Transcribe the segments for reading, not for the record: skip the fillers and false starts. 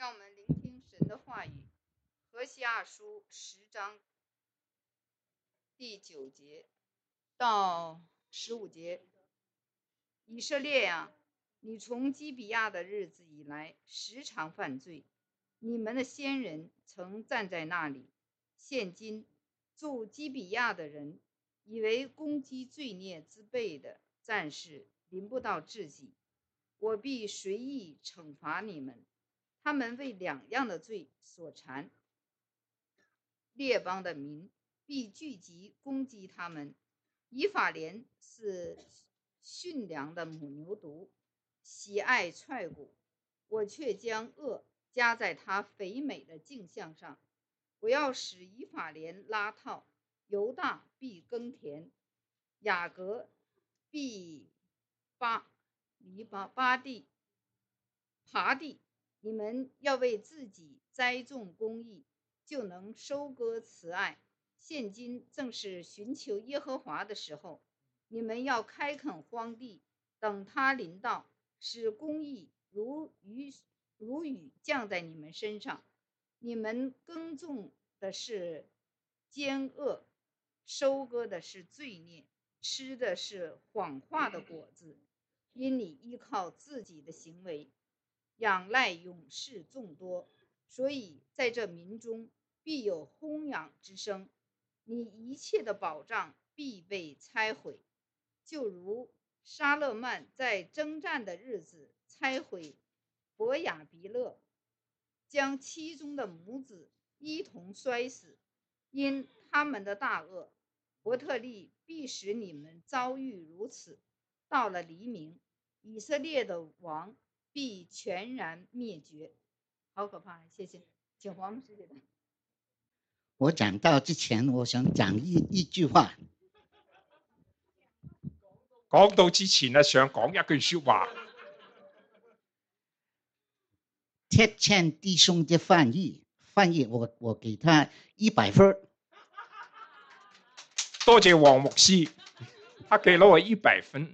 让我们聆听神的话语。何西阿书10章第9节到15节。以色列啊，你从基比亚的日子以来时常犯罪，你们的先人曾站在那里。现今住基比亚的人以为攻击罪孽之辈的战士临不到自己，我必随意惩罚你们。他们为2样的罪所缠，列邦的民必聚集攻击他们。以法莲是驯良的母牛犊，喜爱踹骨，我却将恶加在他肥美的颈项上。我要使以法莲拉套，犹大必耕田，雅各必耙地。你们要为自己栽种公义，就能收割慈爱。现今正是寻求耶和华的时候，你们要开垦荒地，等他临到，使公义如雨降在你们身上。你们耕种的是奸恶，收割的是罪孽，吃的是谎话的果子。因你依靠自己的行为，仰赖勇士众多，所以在这民中必有轰嚷之声。你一切的保障必被拆毁，就如沙勒曼在征战的日子拆毁伯亚比勒，将其中的母子一同摔死。因他们的大恶，伯特利必使你们遭遇如此。到了黎明，以色列的王必全然灭绝。好可怕！谢谢，请黄牧师解答。 我讲到之前，我想讲一句話。 講到之前呢，想講一句說話。 鐵青弟兄的翻譯我給他100分。 多謝黃牧師，他給了我100分。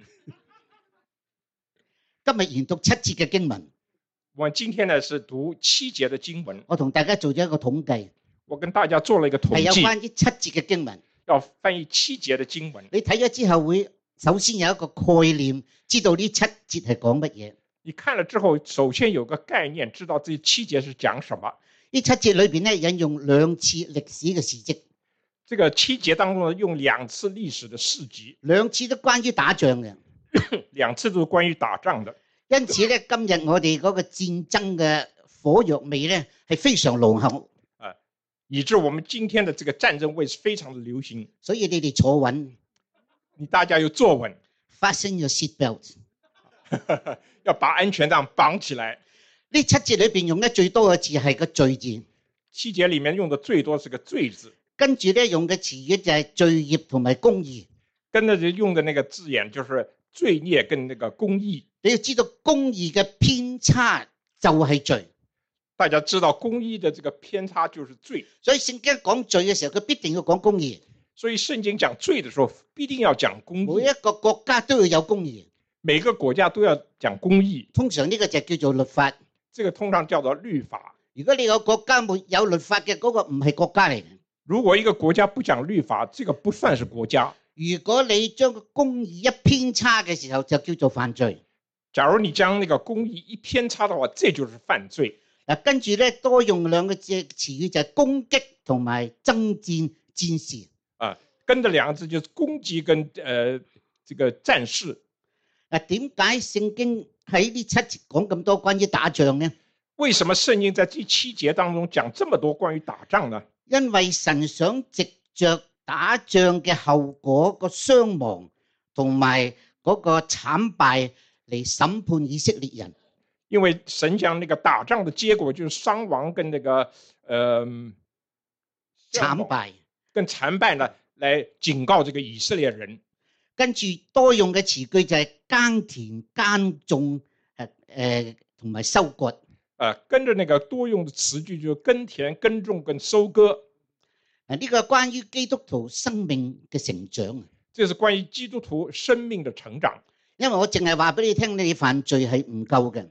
今日研讀7節嘅經文。 我今天呢是讀7節的經文。 我同大家做咗一個統計。 我跟大家做了一個統計， 係有關於7節嘅經文。 要翻譯7節的經文。 你睇咗之後會首先有一個概念，知道呢7節係講乜嘢。 你看了之後，首先有個概念，知道這7節是講什麼。 呢7節裏邊咧引用2次歷史嘅事蹟。 這個7節當中用2次歷史的事蹟 ，2次都關於打仗嘅 ，2次都是關於打仗的。 因此咧，今日我哋嗰個戰爭嘅火藥味咧係非常濃厚。 以致我們今天的這個戰爭味是非常的流行。 所以你哋坐穩， 你大家要坐穩 ，fasten your seat belt， 要把安全帶綁起來。 呢7節裏邊用得最多嘅字係個罪字。 7節裡面用的最多是個罪字。 跟住咧用嘅詞語就係罪孽同埋公義。 跟着用的那個字眼就是罪孽跟那個公義。 你要知道公義嘅偏差就係罪。 大家知道公義的這個偏差就是罪， 所以聖經講罪嘅時候，佢必定要講公義。 所以聖經講罪的時候，必定要講公義。 每一個國家都要有公義， 每個國家都要講公義。 通常呢個就叫做律法， 這個通常叫做律法。 如果你個國家沒有律法嘅，嗰個唔係國家嚟嘅。 如果一個國家不講律法，這個不算是國家。 如果你將個公義一偏差嘅時候，就叫做犯罪。 假如你將那個公義一偏差的話，這就是犯罪。 跟住咧多用2個字詞語就係攻擊同埋爭戰戰士。 跟着2個字就是攻擊跟這個戰士。 點解聖經喺呢7節講咁多關於打仗呢？ 為什麼聖經在第7節當中講這麼多關於打仗呢？ 因為神想藉着打仗嘅後果個傷亡同埋嗰個慘敗嚟審判以色列人。 因為神講那個打仗的結果就是傷亡跟那個慘敗跟殘敗呢，來警告這個以色列人。 跟住多用嘅詞句就係耕田、耕種同埋收割。 跟着那個多用的詞句就是耕田、耕種跟收割。 呢個關於基督徒生命嘅成長。 這是關於基督徒生命的成長。 因為我淨係話俾你聽，你犯罪係唔夠嘅。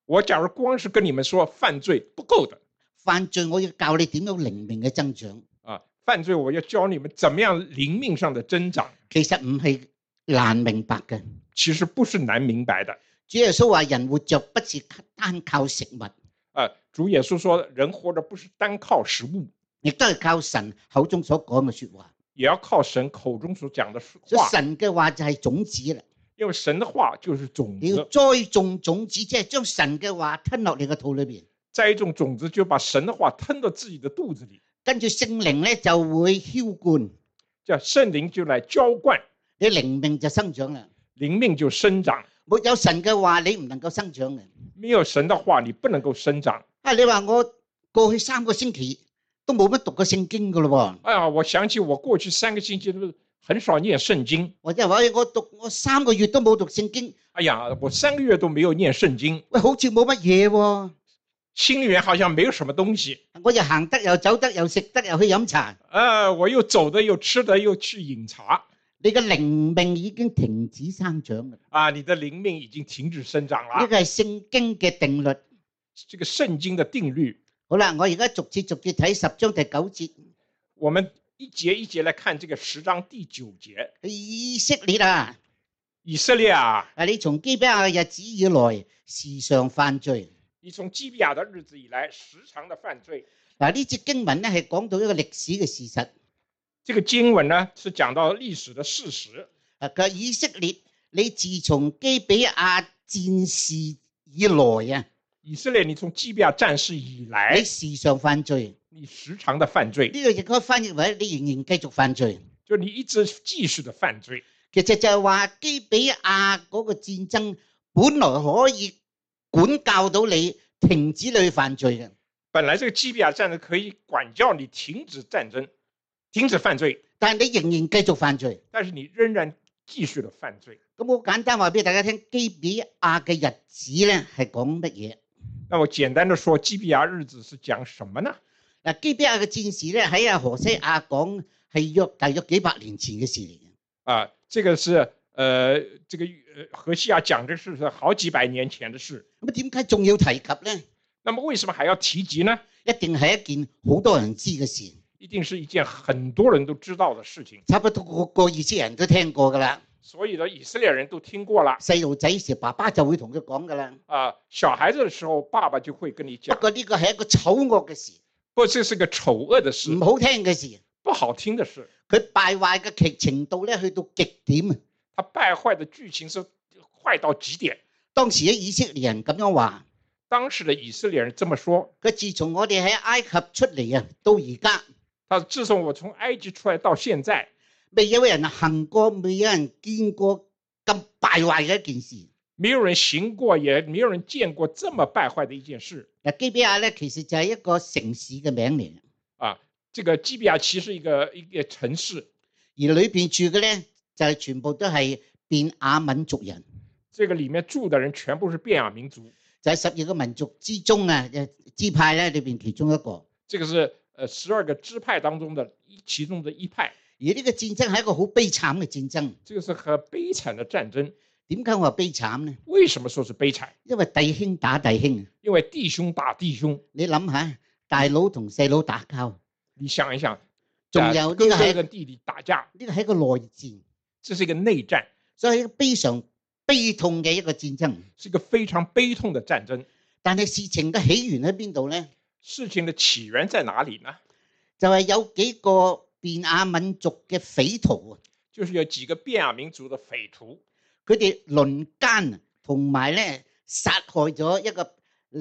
我假如光是跟你們說犯罪不夠的， 犯罪我要教你點樣靈命嘅增長。 犯罪我要教你們怎麼樣靈命上的增長。 其實唔係難明白嘅。 其實不是難明白的。 主耶穌話：人活着不是單靠食物。 主耶穌說人活着不是單靠食物， 亦都係靠神口中所講嘅說話。 也要靠神口中所講的話。 所以神嘅話就係種子啦。 因為神的話就是種子。 你要栽種種子，即係將神嘅話吞落你個肚裏邊。 栽種種子就把神的話吞到自己的肚子裏。 跟住聖靈咧就會澆灌， 叫聖靈就來澆灌， 你靈命就生長啦。 靈命就生長。 沒有神嘅話，你唔能夠生長嘅。 沒有神的話，你不能夠生長。 你話我過去3個星期都冇乜讀過聖經噶咯喎。 我想起我過去3個星期都很少念聖經。 或者話我3個月都冇讀聖經。 我3個月都沒有念聖經。 喂，好似冇乜嘢喎。 心裏面好像沒有什麼東西。 我又行得又走得又食得又去飲茶。 我又走得又吃得又去飲茶。 你嘅靈命已經停止生長啦。 你的靈命已經停止生長了。 呢個係聖經嘅定律。 這個聖經的定律。 好啦，我而家逐節睇10章第9節。 我們一節一節來看這個10章第9節。 以色列啊， 以色列啊， 你從基比亞嘅日子以來時常犯罪。 你從基比亞的日子以來時常的犯罪。 呢節經文咧係講到一個歷史嘅事實。 這個經文呢是講到歷史的事實。 佢以色列，你自從基比亞戰事以來啊， 以色列，你從基比亞戰事以來， 你時常犯罪， 你時常的犯罪。 呢個亦可以翻譯為你仍然繼續犯罪， 就你一直繼續的犯罪。 其實就係話基比亞嗰個戰爭本來可以管教到你停止你去犯罪嘅。 本來這個基比亞戰爭可以管教你停止戰爭，停止犯罪， 但係你仍然繼續犯罪。 但是你仍然繼續的犯罪。 咁好簡單話俾大家聽，基比亞嘅日子咧係講乜嘢？ 那我簡單的說，基比亞日子是講什麼呢？ 基比亞嘅戰事咧喺何西阿講係大約幾百年前嘅事嚟嘅。 這個是這個何西阿講的是好幾百年前的事。 咁點解仲要提及呢？ 那麼為什麼還要提及呢？ 一定係一件好多人知嘅事， 一定是一件很多人都知道的事情。 差不多個以色列人都聽過噶啦。 所以呢，以色列人都聽過了。 細路仔時爸爸就會同佢講噶啦。 小孩子的時候，爸爸就會跟你講。 不過呢個係一個醜惡嘅事。 不過這是個醜惡的事， 唔好聽嘅事， 不好聽的事。 佢敗壞嘅劇程度咧去到極點啊！ 他敗壞的劇情是壞到極點。 當時嘅以色列人咁樣話。 當時的以色列人這麼說。 佢自從我哋喺埃及出嚟啊，到而家。 他自從我從埃及出來到現在， 未有人行過，未有人見過咁敗壞嘅一件事。 沒有人行過，也沒有人見過這麼敗壞的一件事。 基比亞咧，其實就係一個城市嘅名嚟。 這個基比亞其實一個城市， 而裏邊住嘅咧就係全部都係便雅憫族人。 這個裡面住的人全部是便雅憫族， 就係12個民族之中啊，支派咧裏邊其中一個。 這個是12個支派當中的其中的一派。 而呢個戰爭係一個好悲慘嘅戰爭。 這個是很悲慘的戰爭。 點解我話悲慘呢？ 為什麼說是悲慘？ 因為弟兄打弟兄。 因為弟兄打弟兄。 你諗下，大佬同細佬打交， 你想一想， 仲有呢個哥哥跟弟弟打架， 呢個係一個內戰， 這是一個內戰， 所以一個非常悲痛嘅一個戰爭， 是一個非常悲痛的戰爭。 但係事情嘅起源喺邊度呢？ 事情的起源在哪裡呢？ 就係有幾個便雅憫族嘅匪徒啊， 就是有幾個便雅憫族的匪徒， 佢哋輪姦同埋咧殺害咗一個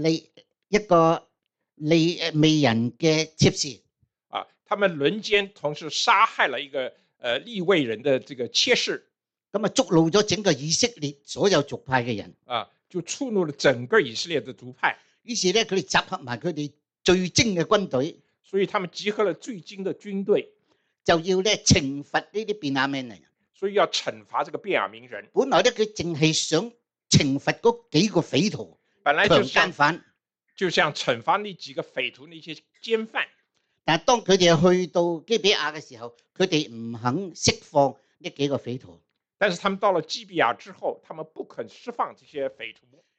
利未人嘅妾侍。 他們輪姦同時殺害了一個利未人的這個妾侍。 咁啊，觸怒咗整個以色列所有族派嘅人， 就觸怒了整個以色列的族派。 於是咧，佢哋集合埋佢哋最精嘅軍隊， 所以他們集合了最精的軍隊， 就要咧懲罰呢啲便雅憫人。 所以要懲罰這個便雅憫人。 本來咧，佢淨係想懲罰嗰幾個匪徒， 本來強姦犯， 就想懲罰那幾個匪徒，那些姦犯。 但係當佢哋去到基比亞嘅時候，佢哋唔肯釋放呢幾個匪徒。 但是他們到了基比亞之後，他們不肯釋放這些匪徒，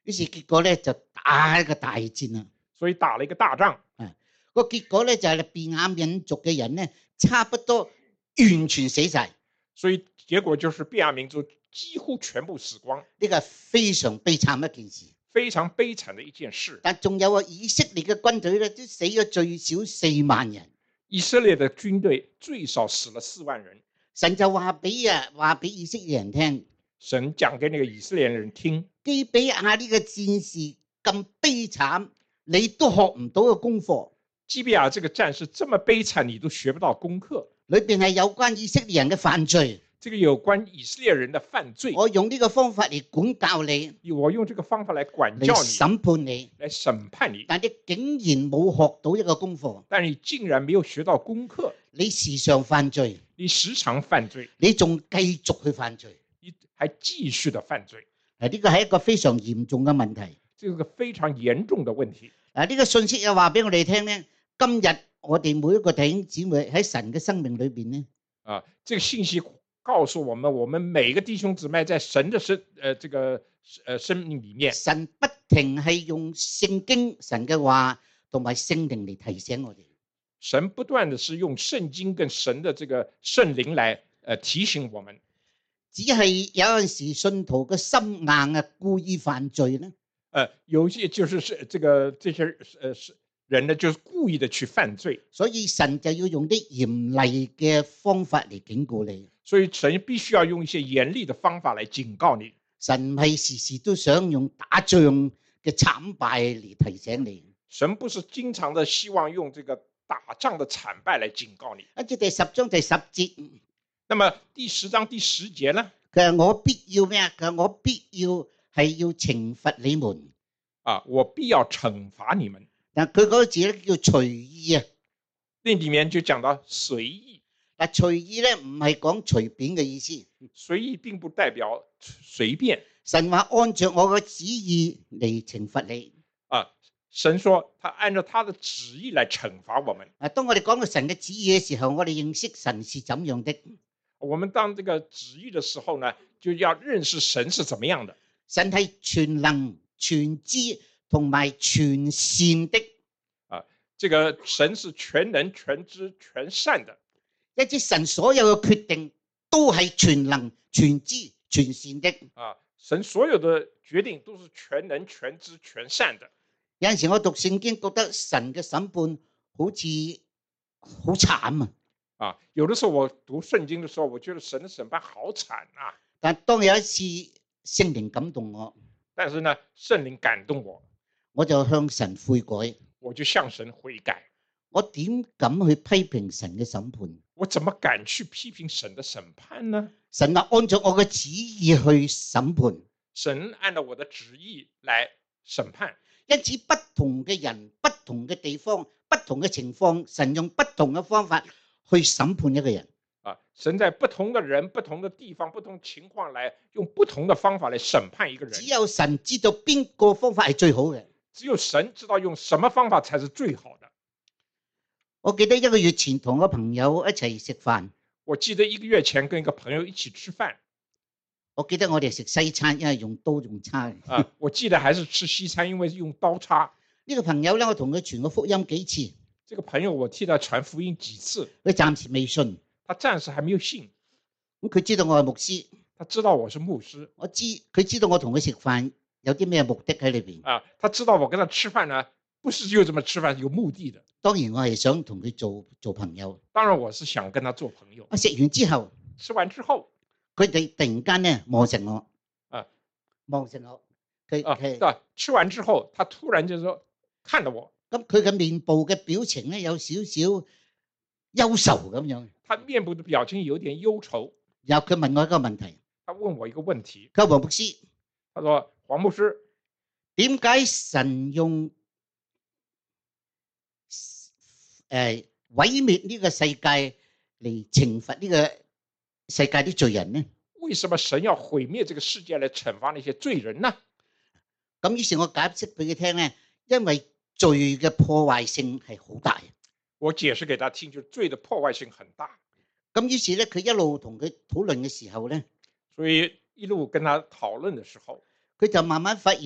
於是結果咧就打一個大戰啦。 所以打了一個大仗。 個結果咧就係便雅憫族嘅人咧，差不多完全死晒。 所以結果就是便雅憫族幾乎全部死光。 呢個係非常悲慘一件事， 非常悲慘的一件事。 但仲有以色列嘅軍隊咧，都死咗最少4萬人。 以色列的軍隊最少死了4萬人。 神就話俾以色列人聽， 神講給那個以色列人聽， 基比亞呢個戰士咁悲慘，你都學唔到嘅功課。 基比亞這個戰士這麼悲慘，你都學不到功課。 裏邊係有關以色列人嘅犯罪， 這個有關以色列人的犯罪。 我用呢個方法嚟管教你， 我用這個方法來管教你， 審判你， 來審判你。 但你竟然冇學到一個功課， 但你竟然沒有學到功課， 你時常犯罪， 你時常犯罪， 你仲繼續去犯罪， 你還繼續的犯罪。 呢個係一個非常嚴重嘅問題。 這是個非常嚴重的問題。 呢個信息又話俾我哋聽咧，今日我哋每一個弟兄姊妹喺神嘅生命裏邊咧， 這個信息告訴我們每個弟兄姊妹在神的生命裡面， 神不停係用聖經、神嘅話同埋聖靈嚟提醒我哋。 神不斷的是用聖經跟神的這個聖靈來提醒我們。 只係有陣時信徒嘅心硬啊，故意犯罪咧。 有些就是這些人呢，就是故意的去犯罪， 所以神就要用啲嚴厲嘅方法嚟警告你。 所以神必須要用一些嚴厲的方法來警告你。 神唔係時時都想用打仗嘅慘敗嚟提醒你。 神不是經常的希望用這個打仗的慘敗來警告你。 跟住第10章第10節， 那麼第10章第10節呢？ 佢話我必要咩啊？佢話我必要係要懲罰你們。 我必要懲罰你們。 但佢嗰個字咧叫隨意啊。 那裡面就講到隨意。 嗱，隨意咧唔係講隨便嘅意思。 隨意並不代表隨便。 神話按照我嘅旨意嚟懲罰你。 神說他按照他的旨意來懲罰我們。 當我哋講到神嘅旨意嘅時候，我哋認識神是怎樣的。 我們當這個旨意的時候呢，就要認識神是怎麼樣的。 神係全能、全知同埋全善的。 這個神是全能、全知、全善的。 一知神所有嘅決定都係全能、全知、全善的。 神所有的決定都是全能、全知、全善的。 有陣時我讀聖經覺得神嘅審判好似好慘啊！ 有的時候我讀聖經的時候，我覺得神的審判好慘啊！ 但當有一次聖靈感動我， 但是呢，聖靈感動我， 我就向神悔改， 我就向神悔改。 我點敢去批評神嘅審判？ 我怎麼敢去批評神的審判呢？ 神話按照我嘅旨意去審判， 神按照我的旨意來審判。 因此不同嘅人、不同嘅地方、不同嘅情況，神用不同嘅方法去審判一個人。 神在不同的人、不同的地方、不同情況來用不同的方法來審判一個人。 只有神知道邊個方法係最好嘅。 只有神知道用什麼方法才是最好的。 我記得1個月前同個朋友一齊食飯。 我記得1個月前跟一個朋友一起吃飯。 我記得我哋食西餐，因為用刀用叉。 我記得還是吃西餐，因為用刀叉。 呢個朋友咧，我同佢傳過福音幾次。 這個朋友我替他傳福音幾次。 佢暫時未信。 他暫時還沒有信。 咁佢知道我係牧師。 他知道我是牧師。 佢知道我同佢食飯有啲咩目的喺裏邊。 他知道我跟他吃飯呢，不是就這麼吃飯，有目的的。 當然我係想同佢做朋友。 當然我是想跟他做朋友。 食完之後。 吃完之後。 佢哋突然間咧望實我，望實我，佢吃完之後，他突然就說看着我， 咁佢嘅面部嘅表情咧有少少憂愁咁樣。 他面部的表情有點憂愁。 然後佢問我一個問題， 他問我一個問題， 佢話黃牧師， 他說黃牧師， 點解神用毀滅呢個世界嚟懲罰呢個世界啲罪人呢？ 為什麼神要毀滅這個世界來懲罰那些罪人呢？ 咁於是我解釋俾佢聽咧，因為罪嘅破壞性係好大。 我解釋給他聽，就是罪的破壞性很大。 咁於是咧，佢一路同佢討論嘅時候咧， 所以一路跟他討論嘅時候， 佢就慢慢發現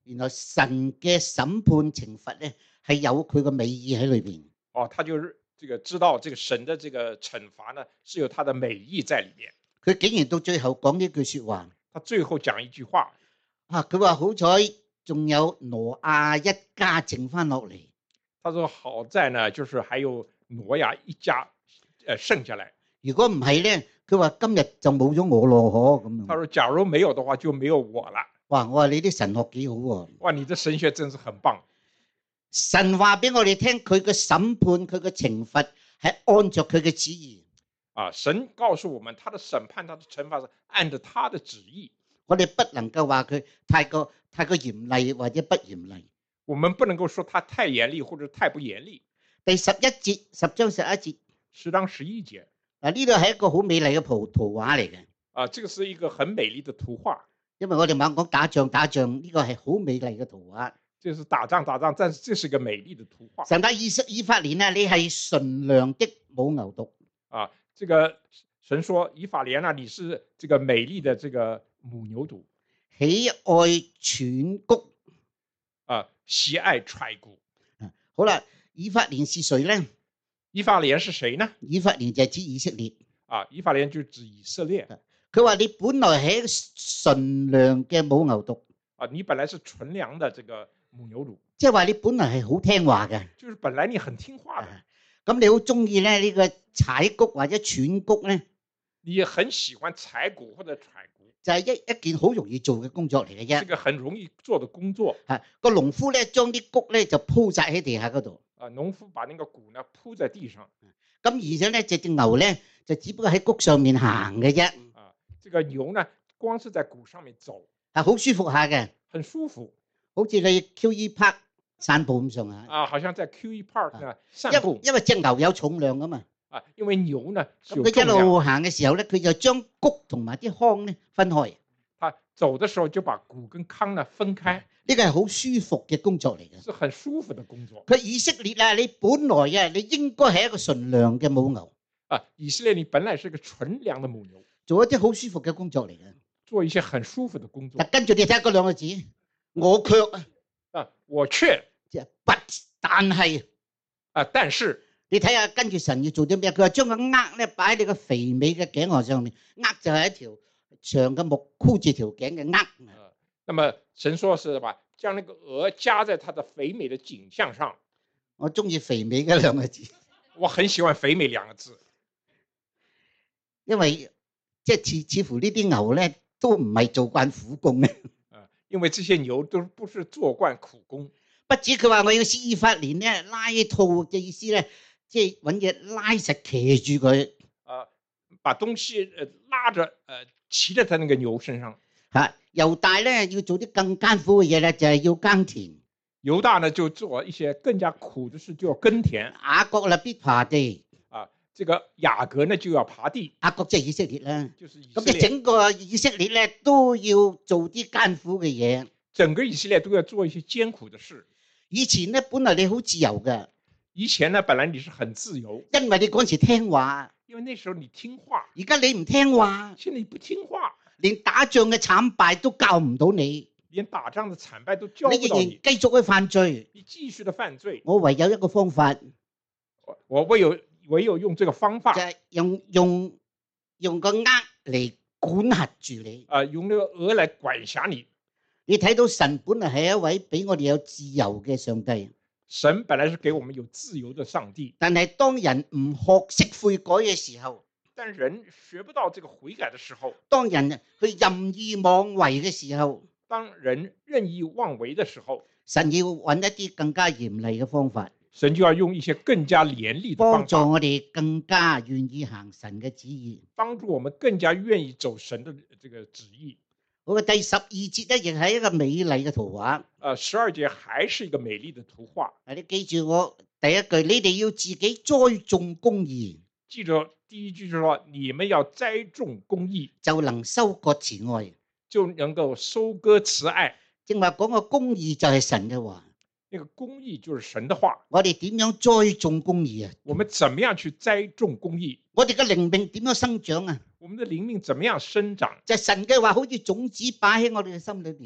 原來神嘅審判懲罰咧係有佢嘅美意喺裏邊。 他就是這個知道這個神的這個懲罰呢，是有他的美意在裡面。 佢竟然到最後講呢句說話， 他最後講一句話， 佢話好彩仲有挪亞一家剩翻落嚟。 他說好在呢，就是還有挪亞一家剩下來。 如果唔係咧，佢話今日就冇咗我咯，咁樣。 他說假如沒有的話，就沒有我了。 哇！我話你啲神學幾好喎。 哇，你的神學真是很棒。 神話俾我哋聽，佢嘅審判，佢嘅懲罰係按着佢嘅旨意。 神告訴我們，他的審判，他的懲罰是按着他的旨意。 我哋不能夠話佢太過嚴厲或者不嚴厲。 我們不能夠說他太嚴厲或者太不嚴厲。 第11節，10章11節 ，10章11節。 呢度係一個好美麗嘅圖畫嚟嘅。 這個是一個很美麗的圖畫。 因為我哋猛講打仗，呢個係好美麗嘅圖畫。 就是打仗，但是這是一個美麗的圖畫。 神睇以法蓮啊，你係純良的母牛犢。 這個神說以法蓮啊，你是這個美麗的這個母牛犢， 喜愛踹谷。 喜愛踹谷。 好啦，以法蓮是誰呢？ 以法蓮是誰呢？ 以法蓮就係指以色列。 以法蓮就指以色列。 佢話你本來係一個純良嘅母牛犢。 你本來是純良的這個母牛犢。 即係話你本來係好聽話嘅。 就是本來你很聽話的。 咁你好中意咧呢個踩谷或者踹谷咧？ 你很喜歡踩谷或者踹谷。 就係一件好容易做嘅工作嚟嘅啫。 這個很容易做的工作。 個農夫咧將啲谷咧就鋪晒喺地下嗰度。 農夫把那個谷呢鋪在地上。 咁而且咧隻牛咧就只不過喺谷上面行嘅啫。 這個牛呢光是在谷上面走。 好舒服下嘅。 很舒服。 好似你 QE Park 散步咁上下。 好像在 QE Park 呢散步。 因為隻牛有重量噶嘛。 因為牛呢有重量。 佢一路行嘅時候咧，佢就將谷同埋啲糠咧分開。 走的時候就把谷跟糠呢分開。 呢個係好舒服嘅工作嚟嘅。 是很舒服的工作。 佢以色列啊，你本來啊，你應該係一個純良嘅母牛。 以色列你本來是一個純良的母牛。 做一啲好舒服嘅工作嚟嘅。 做一些很舒服的工作。 跟住你睇下嗰兩個字，我卻我卻 ，but 但係但是你睇下跟住神要做啲咩？佢話將個軛咧擺喺你個肥美嘅頸項上面，軛就係一條長嘅木箍住條頸嘅軛。 那麼神說是吧，將那個鵝加在他的肥美的頸項上。 我中意肥美嘅兩個字。 我很喜歡肥美兩個字， 因為即係似乎呢啲牛咧都唔係做慣苦工嘅。 因為這些牛都不是做慣苦工。不止佢話我要使以法蓮咧拉套嘅意思咧，即係揾嘢拉實騎住佢。 把東西拉着騎在他那個牛身上。 猶大咧要做啲更艱苦嘅嘢咧，就係要耕田。 猶大呢就做一些更加苦的事，就要耕田。 雅各啦必耙地。 這個雅各呢就要耙地。 雅各即係以色列啦。 就是以色列。 咁整個以色列咧都要做啲艱苦嘅嘢。 整個以色列都要做一些艱苦的事。 以前咧本來你好自由嘅。 以前呢本來你是很自由。 因為你嗰陣時聽話。 因為那時候你聽話。 而家你唔聽話。 現在你不聽話。 連打仗嘅慘敗都教唔到你。 連打仗的慘敗都教不到你。 你仍然繼續去犯罪。 你繼續的犯罪。 我唯有一個方法。 我唯有用這個方法。 就係用個軛嚟管轄住你。 用那個鵝來管轄你。 你睇到神本來係一位俾我哋有自由嘅上帝。 神本來是給我們有自由的上帝。 但係當人唔學識悔改嘅時候。 但人學不到這個悔改的時候。 當人去任意妄為嘅時候。 當人任意妄為的時候。 神要揾一啲更加嚴厲嘅方法。 神就要用一些更加嚴厲的方法。 幫助我哋更加願意行神嘅旨意。 幫助我們更加願意走神的這個旨意。 我嘅第12節咧，亦係一個美麗嘅圖畫。 12節還是一個美麗的圖畫。 你記住我第一句，你哋要自己栽種公義。 記住第一句就說，你們要栽種公義， 就能收割慈愛， 就能夠收割慈愛。 正話講個公義就係神嘅話。 那個公義就是神的話。 我哋點樣栽種公義啊？ 我們怎麼樣去栽種公義？ 我哋嘅靈命點樣生長啊？ 我們的靈命怎麼樣生長？ 就係神嘅話好似種子擺喺我哋嘅心裏邊。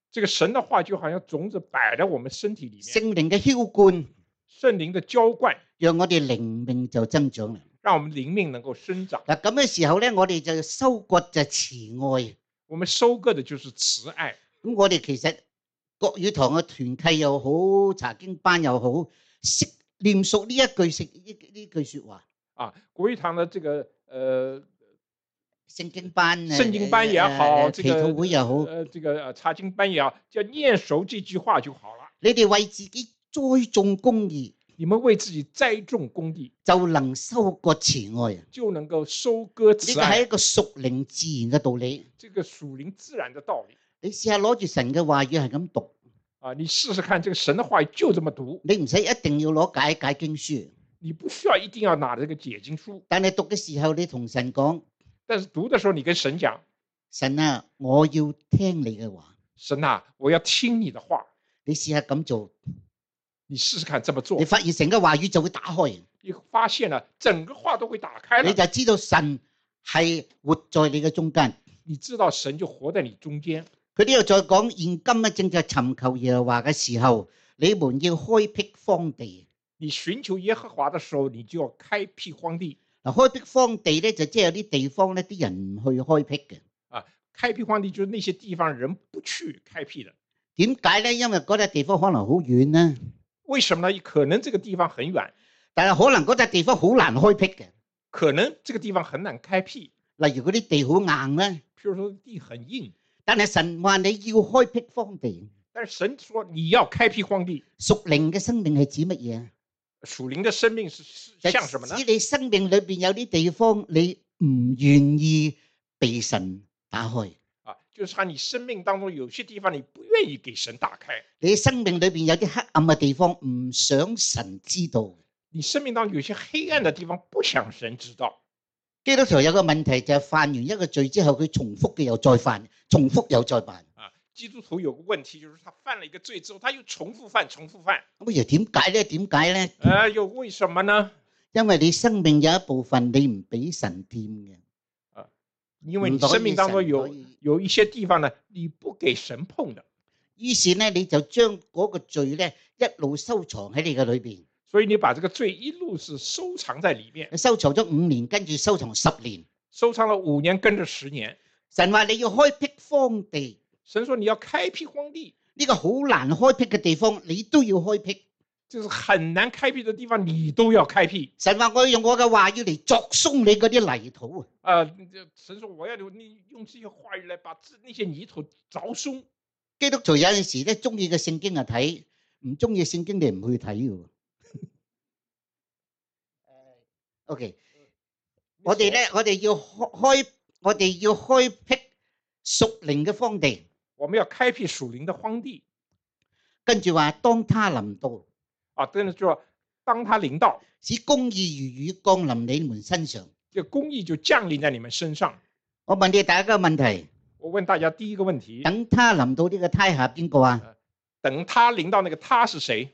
这个神的話就好像種子擺在我們身體裡面， 聖靈嘅澆灌， 聖靈的澆灌， 讓我哋靈命就增長啦。 讓我們靈命能夠生長。 嗱，咁嘅時候咧，我哋就收割就慈愛。 我們收割的就是慈愛。 咁我哋其實國語堂嘅團契又好，查經班又好，識念熟呢一句呢句説話。 啊，國語堂的這個聖經班也好， 祈禱會又好， 這個查經班也好，就念熟這句話就好了。 你哋為自己栽種公義， 你們為自己栽種公義， 就能收割慈愛， 就能夠收割慈愛。 呢個係一個屬靈自然嘅道理。 這個屬靈自然的道理。 你試下攞住神嘅話語係咁讀。 啊，你試試看，這個神的話語就這麼讀。 你唔使一定要攞解經書， 你不需要一定要拿這個解經書。 但係讀嘅時候，你同神講。 但是讀的時候，你跟神講： 神啊，我要聽你嘅話。 神啊，我要聽你的話。 你試下咁做， 你試試看這麼做， 你發現成個話語就會打開。 你發現了整個話都會打開了， 你就知道神係活在你嘅中間。 你知道神就活在你中間。 佢呢度再講，現今啊正在尋求耶和華嘅時候，你們要開闢荒地。 你尋求耶和華的時候，你就要開闢荒地。 嗱，開闢荒地咧，就即係有啲地方咧，啲人唔去開闢嘅。 啊，開闢荒地就是那些地方人不去開闢的。 點解咧？因為嗰笪地方可能好遠啦。 為什麼呢？可能這個地方很遠， 但係可能嗰笪地方好難開闢嘅。 可能這個地方很難開闢。 例如嗰啲地好硬咧， 譬如說地很硬。 但係神話你要開闢荒地。 但是神說你要開闢荒地。 屬靈嘅生命係指乜嘢？ 屬靈的生命是像什麼呢？ 指你生命裏邊有啲地方你唔願意被神打開。 啊，就是說你生命當中有些地方你不願意給神打開。 你生命裏邊有啲黑暗嘅地方唔想神知道。 你生命當中有些黑暗的地方不想神知道。 基督徒有個問題就係犯完一個罪之後，佢重複嘅又再犯，重複又再犯。 啊，基督徒有個問題就是他犯了一個罪之後，他又重複犯，重複犯。 咁又點解咧？點解咧？ 又為什麼呢？ 因為你生命有一部分你唔俾神掂嘅。 啊，因為你生命當中有一些地方呢，你不給神碰的。 於是咧，你就將嗰個罪咧一路收藏喺你嘅裏邊。 所以你把這個罪一路是收藏在裡面。 收藏咗5年，跟住收藏10年。 收藏了5年，跟着10年。 神話你要開闢荒地。 神說你要開闢荒地。 呢個好難開闢嘅地方，你都要開闢。 就是很難開闢的地方，你都要開闢。 神話我要用我嘅話語嚟鑿鬆你嗰啲泥土啊！ 神說我要你用這些話語來把那些泥土鑿鬆。 基督徒有陣時咧，中意嘅聖經啊睇，唔中意嘅聖經你唔去睇嘅。OK， 我哋要開闢屬靈嘅荒地。 我們要開闢屬靈的荒地。 跟住話當他臨到。 啊，跟住就說當他臨到， 使公義如雨降臨你們身上。 這公義就降臨在你們身上。 我問你大家個問題。 我問大家第一個問題。 等他臨到呢個他係邊個啊？ 等他臨到那個他是誰？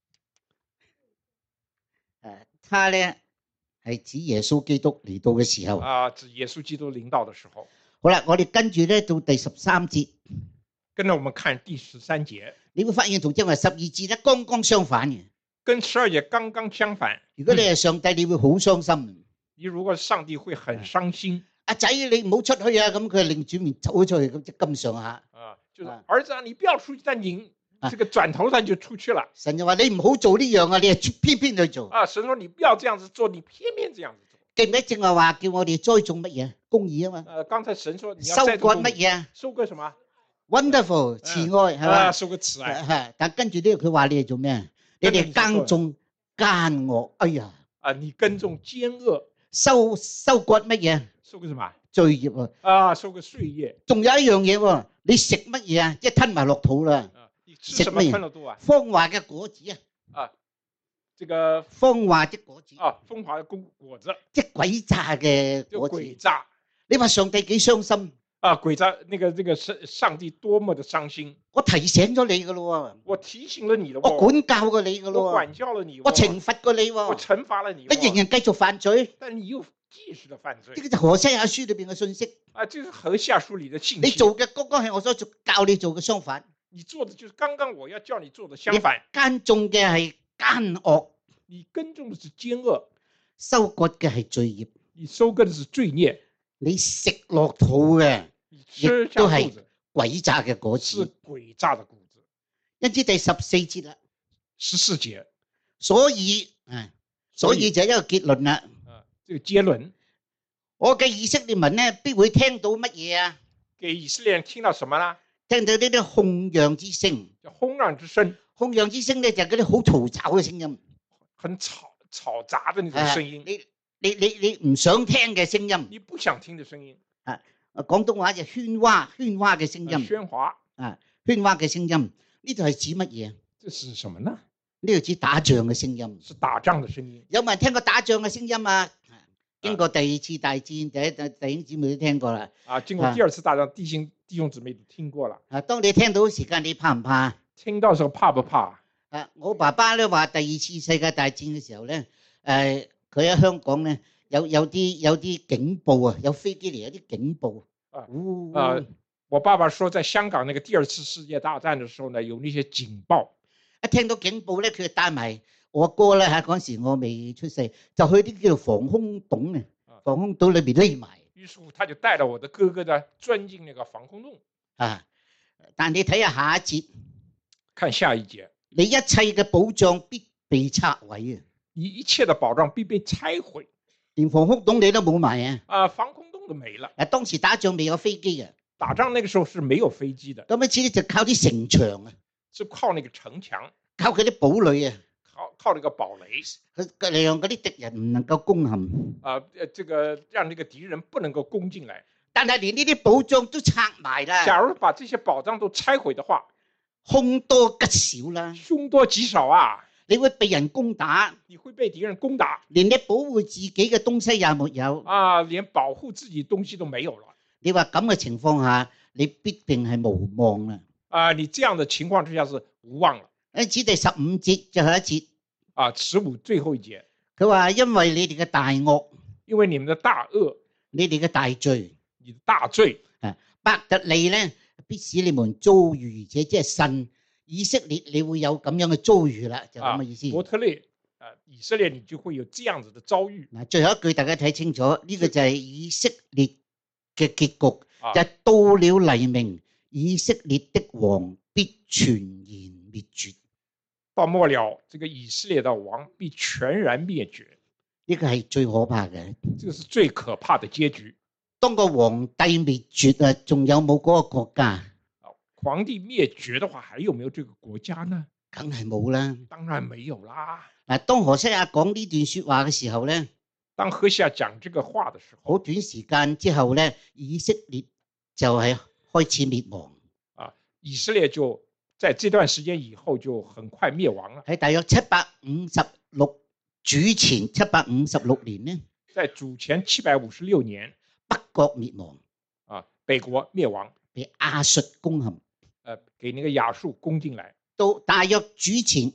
他咧係指耶穌基督嚟到嘅時候。 啊，指耶穌基督臨到嘅時候。 好啦，我哋跟住咧到第13節。 跟住我們看第13節。 你會發現同正話12節咧剛剛相反嘅。 跟12節剛剛相反。 如果你係上帝，你會好傷心。 你如果上帝會很傷心。 阿仔，你唔好出去啊！咁佢擰轉面走咗出去，咁即咁上下。 啊，就是兒子啊，你不要出去，但你這個轉頭他就出去了。 神就話你唔好做呢樣啊，你係偏偏去做。 啊，神說你不要這樣子做，你偏偏這樣子做。 記唔記得正話叫我哋栽種乜嘢？公義啊嘛。 剛才神說你要收割乜嘢啊？ 收割什麼 ？Wonderful， 慈愛係嘛？ 收割慈愛。 係，但跟住呢個佢話你係做咩？你哋耕種奸惡。哎呀！ 啊，你耕種奸惡。 收割乜嘢？ 收割什麼？ 罪孽喎。 啊，收割罪孽。 仲有一樣嘢喎，你食乜嘢啊？即係吞埋落肚啦。 食乜嘢？吞落肚啊？ 風華嘅果子啊。 啊，這個風華的果子。 啊，風華的果子。 即係詭詐嘅果子。 詭詐。 你話上帝幾傷心？ 啊，詭詐，那個上帝多麼的傷心。 我提醒咗你噶咯。 我提醒了你了。 我管教過你噶咯。 我管教了你。 我懲罰過你。 我懲罰了你。 你仍然繼續犯罪。 但你又繼續的犯罪。 呢個就何西阿書裏邊嘅信息。 啊，這是何西阿書裏的信息。 你做嘅剛剛係我所教你做嘅相反。 你做的就是剛剛我要叫你做的相反。 耕種嘅係奸惡， 你耕種的是奸惡， 收割嘅係罪孽。 你收割的是罪孽， 你食落肚嘅， 你吃下肚子詭詐嘅果是子。 詭詐的果子。 因此第14節啦， 14節， 所以就一個結論啦。 這個結論， 我嘅以色列民呢，必會聽到乜嘢啊？ 給以色列人聽到什麼呢？ 聽到呢啲鬨嚷之聲。 叫鬨嚷之聲。 鬨嚷之聲呢，就係嗰啲好嘈吵嘅聲音， 很嘈雜的那種聲音。 你唔想聽嘅聲音， 你不想聽的聲音。 廣東話就喧嘩嘅聲音。 喧嘩喧嘩嘅聲音，呢度係指乜嘢？ 這是什麼呢？ 呢度指打仗嘅聲音。 是打仗的聲音。 有冇人聽過打仗嘅聲音啊？經過第二次大戰，弟兄姊妹都聽過啦。 經過第二次大戰，弟兄姊妹都聽過了。 當你聽到時間，你怕唔怕？ 聽到時候怕不怕？ 我爸爸咧話第二次世界大戰嘅時候咧，佢喺香港咧有啲警報啊，有飛機嚟有啲警報。 我爸爸說在香港那個第二次世界大戰的時候呢，有那些警報。 一聽到警報咧，佢就帶埋我哥咧嗰陣時我未出世，就去啲叫做防空洞啊，防空洞裏邊匿埋。 於是乎，他就帶着我的哥哥呢，鑽進那個防空洞。 但你睇下下一節， 看下一節， 你一切嘅保障必被拆毀啊！ 你一切的保障必被拆毀， 連防空洞你都冇埋啊！ 防空洞都沒了。 當時打仗未有飛機嘅， 打仗那個時候是沒有飛機的。 咁一次咧就靠啲城牆啊， 就靠那個城牆， 靠佢啲堡壘啊， 靠那個堡壘， 佢讓嗰啲敵人唔能夠攻陷。 這個讓那個敵人不能夠攻進來。 但係連呢啲保障都拆埋啦。 假如把這些保障都拆毀的話， 凶多吉少啦， 凶多吉少啊！ 你會被人攻打， 你會被敵人攻打， 連你保護自己嘅東西也沒有連保護自己東西都沒有了。 你話咁嘅情況下，你必定係無望啦。 你這樣的情況之下是無望了。 指第15節最後一節 15最後一節， 佢話因為你哋嘅大惡， 因為你們的大惡， 你哋嘅大罪， 你的大罪， 伯特利咧必使你們遭遇，而且即係神以色列你會有咁樣嘅遭遇啦，就咁嘅意思。 伯特利以色列你就會有這樣子的遭遇。 嗱，最後一句大家睇清楚，呢個就係以色列嘅結局，就係到了黎明，以色列的王必全然滅絕。 到末了，這個以色列的王必全然滅絕。 呢個係最可怕嘅， 這個是最可怕的結局。 當個皇帝滅絕啊，仲有冇嗰個國家？ 皇帝滅絕的話，還有沒有這個國家呢？ 梗係冇啦， 當然沒有啦。 嗱，當何西阿講呢段說話嘅時候咧， 當何西阿講這個話的時候， 好短時間之後咧，以色列就係開始滅亡。 以色列就在這段時間以後就很快滅亡了。 喺大約主前756年呢， 在主前756年， 北國滅亡， 北國滅亡， 被亞述攻陷， 給那個亞述攻進來。 到大約主前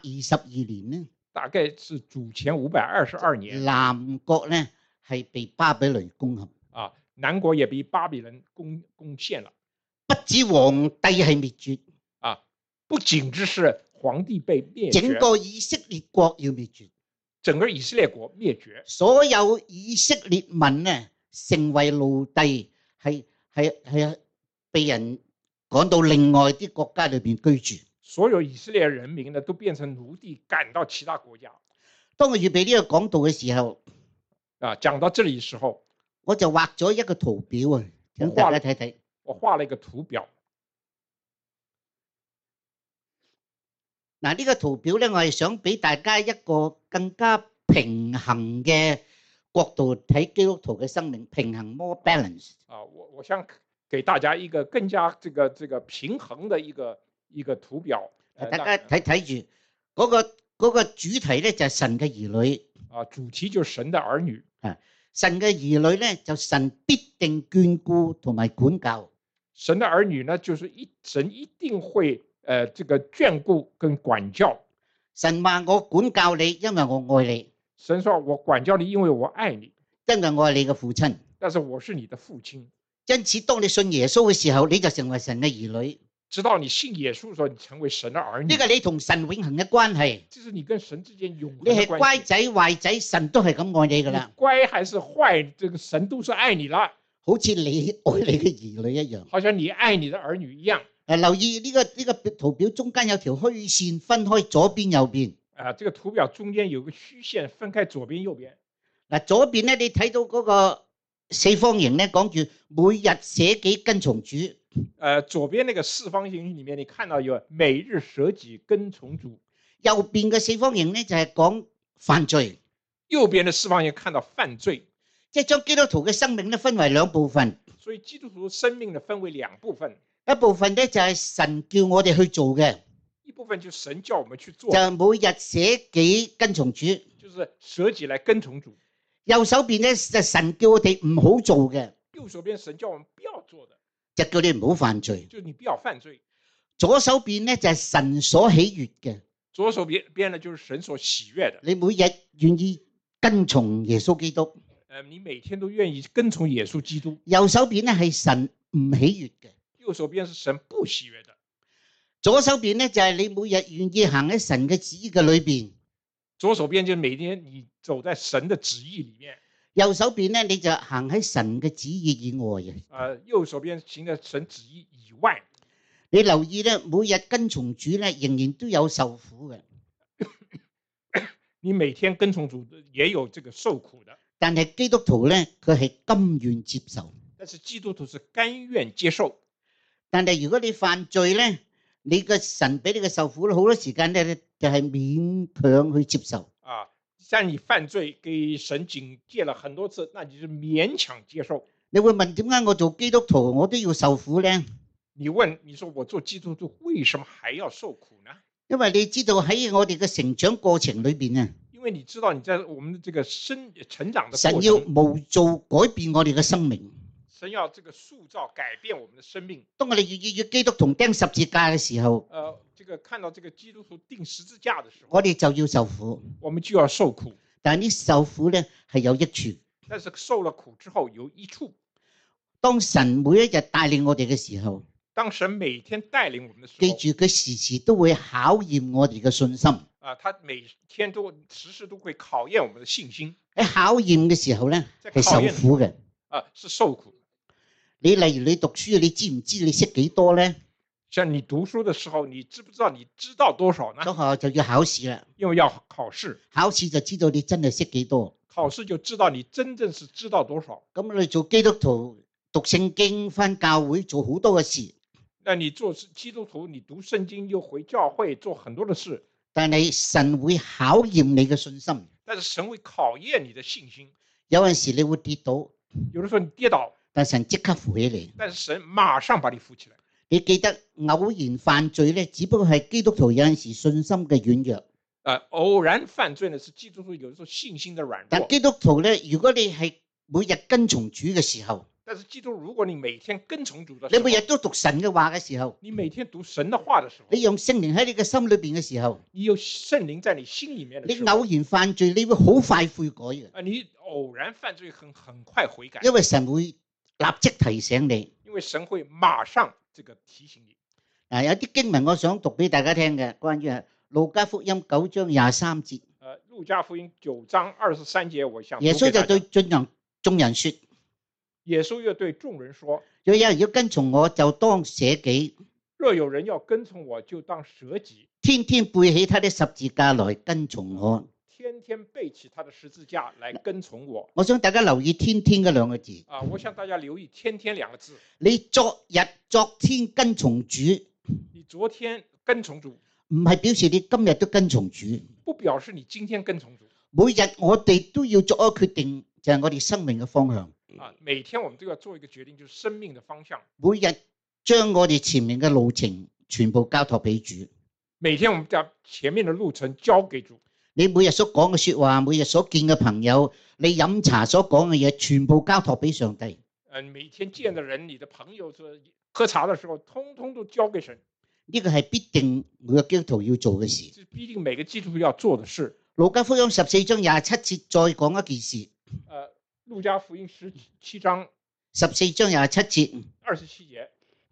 522年呢， 大概是主前522年， 南國呢係被巴比倫攻陷， 南國也被巴比倫攻陷了。 不止皇帝係滅絕， 不僅只是皇帝被滅絕， 整個以色列國要滅絕， 整個以色列國滅絕， 所有以色列民呢成為奴隸，係被人趕到另外啲國家裏邊居住。 所有以色列人民呢都變成奴隸，趕到其他國家。 當我預備呢個講道嘅時候， 講到這裡的時候， 我就畫咗一個圖表啊，請大家睇睇。 我畫了一個圖表。 嗱，呢個圖表咧，我係想俾大家一個更加平衡嘅角度睇基督徒嘅生命，平衡 more balance。 我想給大家一個更加這個平衡的一個圖表。 大家睇住嗰個主題咧就係神嘅兒女。 主題就是神的兒女。 神嘅兒女咧就神必定眷顧同埋管教。 神的兒女呢，就是神一定會這個眷顧跟管教。 神話我管教你，因為我愛你。 神說我管教你，因為我愛你。 因為我係你嘅父親。 但是我是你的父親。 因此，當你信耶穌嘅時候，你就成為神嘅兒女。 直到你信耶穌嘅時候，你成為神嘅兒女。 呢個你同神永恆嘅關係。 這是你跟神之間永恆你嘅關係。 係乖仔壞仔，神都係咁愛你噶你啦， 乖還是壞，這個神都是愛你啦， 好似你愛你嘅兒女一樣。 好像你愛你的兒女一樣。 留意呢個圖表中間有條虛線分開左邊右邊。 這個圖表中間有個虛線分開左邊右邊。 左邊咧，你睇到嗰個四方形咧，講住每日捨己跟從主。 左邊那個四方形裏面，你看到有每日捨己跟從主。 右邊嘅四方形咧就係講犯罪。 右邊的四方形看到犯罪， 即係將基督徒嘅生命咧分為兩部分。 所以基督徒生命呢分為兩部分。 一部分咧就係神叫我哋去做嘅， 一部分就是神叫我們去做， 就係每日捨己跟從主。 就是捨己來跟從主。 右手邊咧就神叫我哋唔好做嘅， 右手邊神叫我們不要做的， 就叫你唔好犯罪。 就是你不要犯罪。 左手邊咧就係神所喜悅嘅， 左手邊呢就是神所喜悅的。 你每日願意跟從耶穌基督。 你每天都願意跟從耶穌基督。 右手邊咧係神唔喜悅嘅， 右手邊是神不喜悅的。 左手邊咧就係你每日願意行喺神嘅旨意嘅裏邊。 左手邊就每天你走在神的旨意裏面。 右手邊咧你就行喺神嘅旨意以外嘅。 右手邊行在神旨意以外。 你留意咧，每日跟從主咧，仍然都有受苦嘅。 你每天跟從主也有這個受苦的。 但係基督徒咧，佢係甘願接受。 但是基督徒是甘願接受。 但係如果你犯罪咧，你個神俾你嘅受苦咧，好多時間咧就係勉強去接受。 像你犯罪，給神警戒了很多次，那你是勉強接受。 你會問點解我做基督徒我都要受苦咧？ 你問，你說我做基督徒為什麼還要受苦呢？ 因為你知道喺我哋嘅成長過程裏邊啊， 因為你知道你在我們的這個成長的過程， 神要無造改變我哋嘅生命。 神要這個塑造改變我們的生命。 當我哋願意與基督同釘十字架嘅時候， 這個看到這個基督徒釘十字架的時候， 我哋就要受苦， 我們就要受苦。 但係呢受苦咧係有益處。 但是受了苦之後有益處。 當神每一日帶領我哋嘅時候， 當神每天帶領我們的時候， 記住佢時時都會考驗我哋嘅信心。 他每天都時時都會考驗我們的信心。 喺考驗嘅時候咧係受苦嘅。 是受苦。 你例如你讀書，你知唔知你識幾多咧？ 像你讀書的時候，你知不知道你知道多少呢？ 到學校就要考試啦， 因為要考試， 考試就知道你真係識幾多。 考試就知道你真正是知道多少。 咁你做基督徒讀聖經返教會做好多嘅事。 那你做基督徒，你讀聖經又回教會做很多的事。 但係神會考驗你嘅信心。 但是神會考驗你的信心。 有陣時你會跌倒， 有的時候你跌倒， 但神即刻扶起你。 但是神馬上把你扶起來。 你記得偶然犯罪咧，只不過係基督徒有陣時信心嘅軟弱。 偶然犯罪呢，是基督徒有的時候信心的軟弱。 但基督徒咧，如果你係每日跟從主嘅時候， 但是基督徒，如果你每天跟從主的時候， 你每日都讀神嘅話嘅時候， 你每天讀神的話的時候， 你用聖靈喺你嘅心裏邊嘅時候， 你有聖靈在你心裏面的時候， 你偶然犯罪，你會好快悔改嘅。 你偶然犯罪很快悔改， 因為神會立即提醒你。 因為神會馬上這個提醒你。 有啲經文我想讀俾大家聽嘅，關於路加福音9章23節。 路加福音9章23節，我想耶穌就對眾人說。 耶穌又對眾人說： 若有人要跟從我，就當捨己； 若有人要跟從我，就當捨己， 天天背起他的十字架來跟從我。 天天背起他的十字架來跟從我。 我想大家留意天天嗰兩個字。 我想大家留意天天兩個字。 你昨天跟從主， 你昨天跟從主， 唔係表示你今日都跟從主， 不表示你今天跟從主。 每日我哋都要作一個決定，就係我哋生命嘅方向。 每天我們都要做一個決定，就是生命的方向。 每日將我哋前面嘅路程全部交託俾主。 每天我們將前面的路程交給主。 你每日所講嘅說話，每日所見嘅朋友，你飲茶所講嘅嘢，全部交託俾上帝。 每天見的人，你的朋友，喝茶的時候，通通都交給神。 呢個係必定每個基督徒要做嘅事。 這必定每個基督徒要做的事。 路加福音14章27節再講一件事。 路加福音17章 14章27節。 27節。 佢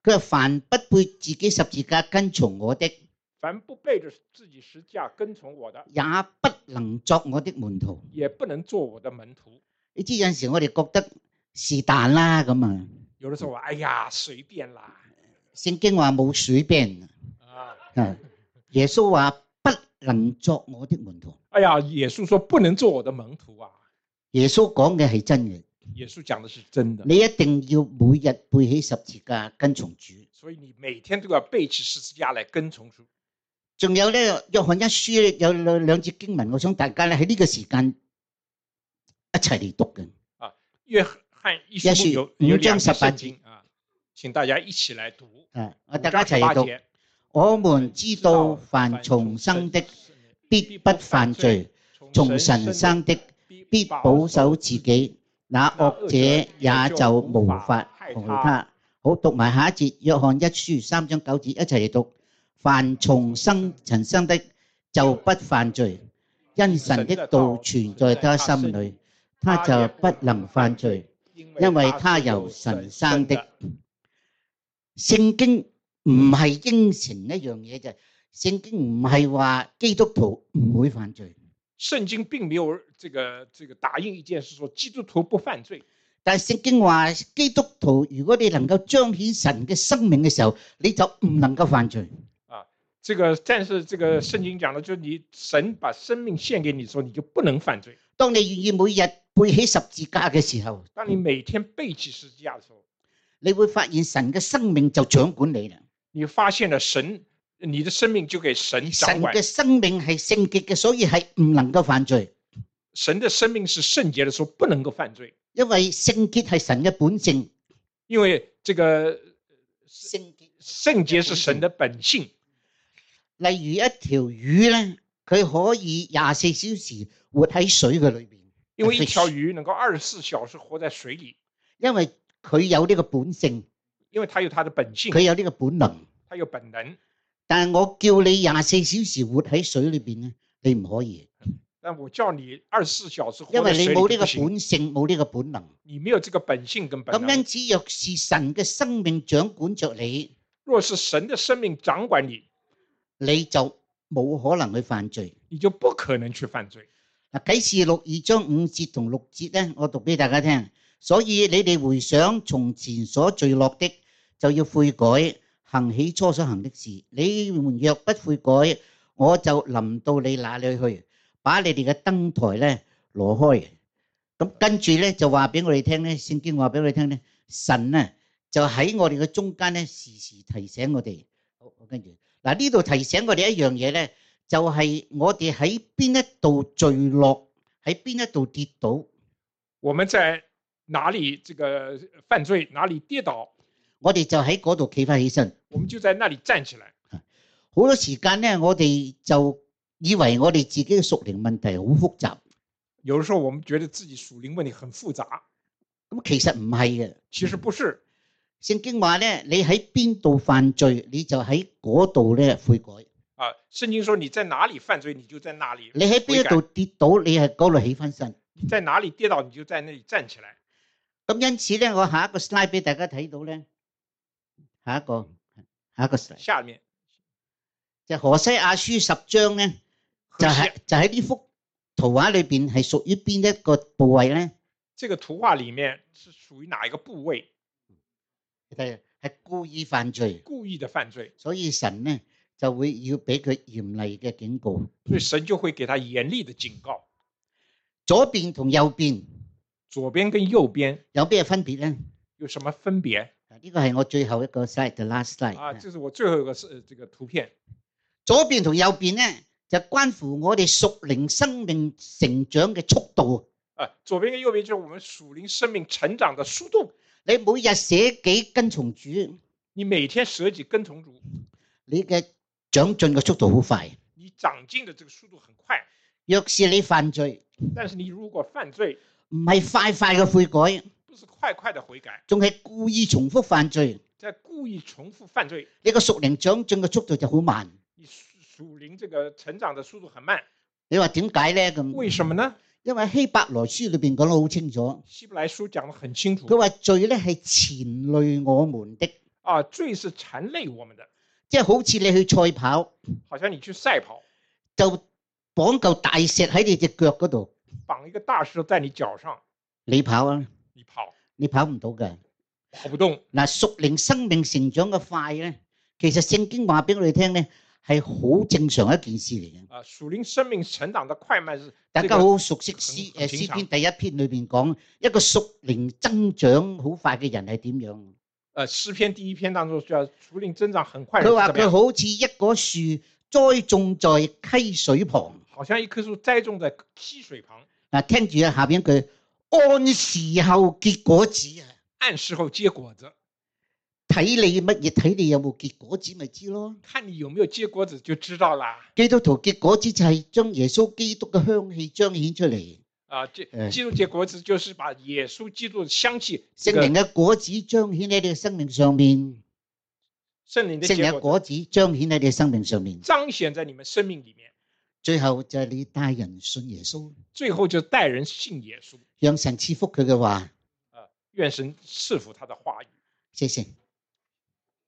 佢話凡不背自己十字架跟從我的， 凡不背着自己十字架跟從我的， 也不能作我的門徒。 也不能做我的門徒。 你知有陣時我哋覺得是但啦咁啊， 有的時候，哎呀，隨便啦。 聖經話冇隨便啊，耶穌話不能作我的門徒。 哎呀，耶穌說不能做我的門徒啊。 耶穌講嘅係真嘅， 耶穌講的是真的。 你一定要每日背起十字架跟從主。 所以你每天都要背起十字架來跟從主。 仲有咧，約翰一書咧有兩節經文，我想大家咧喺呢個時間一齊嚟讀嘅。 約翰一書有 5章 2 18節啊，請大家一起來讀。 大家一齊嚟讀。我們知道凡從生的必不犯罪，從神生的必保守自己，那惡者也就無法害他。好，讀埋下一節，約翰一書3章9節，一齊嚟讀。凡從神生的就不犯罪，因神的道存在他心裏，他就不能犯罪，因為他由神生的。聖經唔係應承一樣嘢，就係聖經唔係話基督徒唔會犯罪。 聖經並沒有這個打印一件事，說基督徒不犯罪。 但係聖經話基督徒，如果你能夠彰顯神嘅生命嘅時候，你就唔能夠犯罪。 但是這個聖經講的，就是你神把生命獻給你的時候，你就不能犯罪。 當你願意每日背起十字架嘅時候， 當你每天背起十字架的時候， 你會發現神嘅生命就掌管你啦。 你發現了神，你的生命就給神掌管。 神嘅生命係聖潔嘅，所以係唔能夠犯罪。 神的生命是聖潔的時候，不能夠犯罪。 因為聖潔係神嘅本性。 因為這個聖潔是神的本性。 例如一條魚咧，佢可以24小時活喺水嘅裏邊。 因為一條魚能夠24小時活在水裏， 因為佢有呢個本性， 因為它有它的本性， 佢有呢個本能， 它有本能。 但係我叫你24小時活喺水裏邊咧，你唔可以。 但我叫你24小時活因為你冇呢個在水裏本性，冇呢個本能， 你沒有這個本性跟本能。 咁因此，若是神嘅生命掌管着你， 若是神的生命掌管你， 你就冇可能去犯罪， 你就不可能去犯罪。 嗱，啟示錄2章5節同6節咧，我讀俾大家聽。所以你哋回想從前所墜落的，就要悔改，行起初所行的事。你們若不悔改，我就臨到你那裏去，把你哋嘅燈台咧挪開。咁跟住咧就話俾我哋聽咧，聖經話俾我哋聽咧，神啊就喺我哋嘅中間咧，時時提醒我哋。好，跟住嗱呢度提醒我哋一樣嘢咧，就係我哋喺邊一度墜落，喺邊一度跌倒。 我們在哪裏這個犯罪，哪裏跌倒， 我哋就喺嗰度企翻起身。 我們就在那裏站起來。 好多時間咧，我哋就以為我哋自己嘅屬靈問題好複雜。 有的時候我們覺得自己屬靈問題很複雜， 咁其實唔係嘅。 其實不是。 聖經話咧，你喺邊度犯罪，你就喺嗰度咧悔改。 聖經說你在哪裏犯罪，你就在那裏。 你喺邊一度跌倒，你係嗰度起翻身。 你在哪裏跌倒，你就在那裏站起來。 咁因此咧，我下一個 slide 俾大家睇到咧，下一個 slide。 下面就何西阿書10章咧，就喺呢幅圖畫裏邊係屬於邊一個部位咧？ 這個圖畫裡面是屬於哪一個部位？ 係故意犯罪， 故意的犯罪， 所以神咧就會要俾佢嚴厲嘅警告。 所以神就會給他嚴厲的警告。 左邊同右邊， 左邊跟右邊有咩分別咧？ 有什麼分別？ 呢個係我最後一個 slide，the last slide。 這是我最後一個這個圖片。 左邊同右邊咧，就關乎我哋屬靈生命成長嘅速度。 左邊跟右邊就是我們屬靈生命成長的速度。 你每日捨己跟從主， 你每天捨己跟從主， 你嘅長進嘅速度好快。 你長進的這個速度很快。 若是你犯罪， 但是你如果犯罪， 唔係快快嘅悔改， 不是快快的悔改， 仲係故意重複犯罪， 在故意重複犯罪， 你個屬靈長進嘅速度就好慢。 你屬靈這個成長的速度很慢。 你話點解咧？咁為什麼呢？ 因為希伯來書裏邊講得好清楚， 希伯來書講得很清楚。 佢話罪咧係纏累我們的。 啊，罪是纏累我們的， 即係好似你去賽跑， 好像你去賽跑， 就綁嚿大石喺你隻腳嗰度， 綁一個大石頭在你腳上， 你跑啊， 你跑唔到㗎。 跑不動。 嗱，屬靈生命成長嘅快咧，其實聖經話俾我哋聽咧，係好正常一件事嚟嘅。 啊，屬靈生命成長的快慢是大家好熟悉詩篇第一篇裏邊講一個屬靈增長好快嘅人係點樣？ 詩篇第一篇當中叫屬靈增長很快。 佢話佢好似一棵樹栽種在溪水旁， 好像一棵樹栽種在溪水旁。 嗱，聽住啊，下邊一句按時候結果子啊， 按時候結果子。 睇你乜嘢？睇你有冇結果子咪知咯。 看你有沒有結果子就知道啦。 基督徒結果子就係將耶穌基督嘅香氣彰顯出嚟。 啊，基督結果子就是把耶穌基督的香氣， 聖靈嘅果子彰顯喺你嘅生命上面。 聖靈嘅果子彰顯喺你嘅生命上面。 彰顯在你們生命裡面。 最後就係你帶人信耶穌。 最後就帶人信耶穌。 讓神賜福佢嘅話。 願神賜福他的話語。 謝謝。